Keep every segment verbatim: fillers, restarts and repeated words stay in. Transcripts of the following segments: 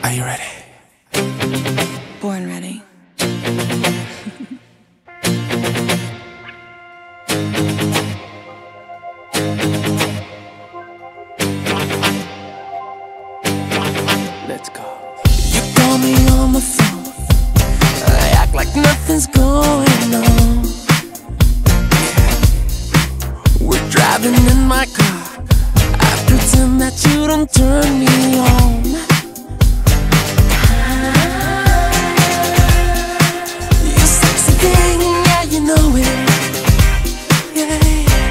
Are you ready? Born ready. Let's go. You call me on the phone, I act like nothing's going on. We're driving in my car, I pretend that you don't turn me on. You sexy thing, yeah, you know it. Yeah.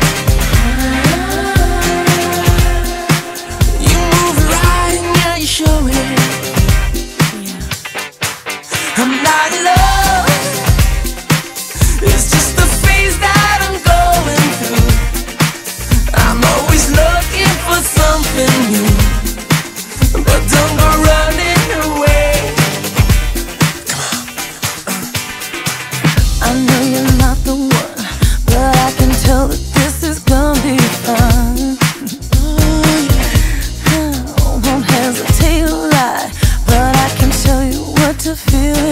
You move it right, yeah, you show it. I'm not in love, it's just the phase that I'm going through. I'm always looking for something new, but don't go running away. Come on. I know you're not the one, but I can tell that this is gonna be fun. Oh, yeah. I won't hesitate to lie, but I can show you what to feel.